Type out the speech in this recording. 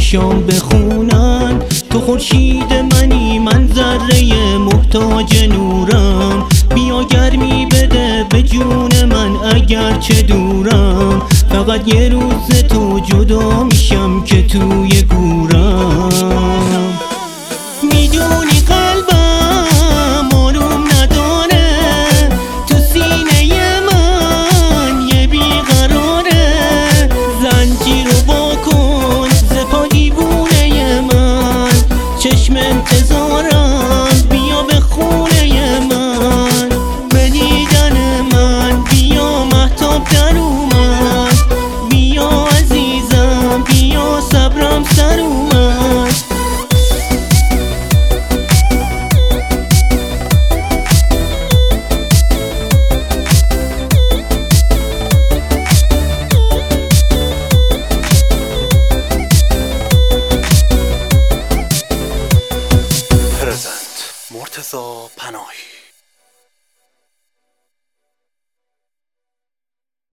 شام بخونن. تو خورشید منی، من ذره محتاج نورم. بیا گرمی بده به جون من اگر چه دورم. فقط یه روز تو جدا میشم که توی گورم. میدونی قلبم آروم نداره، تو سینه من یه بیقراره. زنجیر رو واکن ز پا دیوونه من، چشم انتظارم بیا به خونه من. به دیدن من بیا مهتاب در اومد، بیا عزیزم بیا صبرم سر اومد. مرتضی پناهی.